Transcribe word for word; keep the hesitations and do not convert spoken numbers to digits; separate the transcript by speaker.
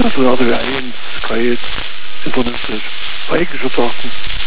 Speaker 1: Så er det vi eins, kajt, internettet, på ikke så taten.